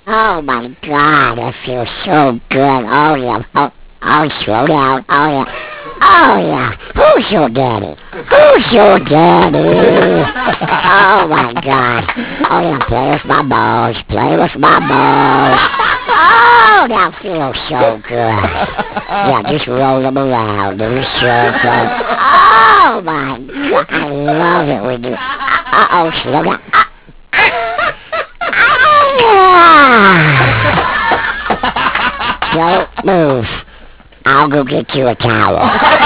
Oh my God, that feels so good. Oh yeah. Oh, slow down. Oh yeah. Oh yeah. Who's your daddy? Who's your daddy? Oh my God. Oh yeah, play with my balls. Play with my balls. Oh, that feels so good. Yeah, just roll them around in a circle. Oh my God, I love it when you. Uh oh, slow down. Don't move. I'll go get you a towel.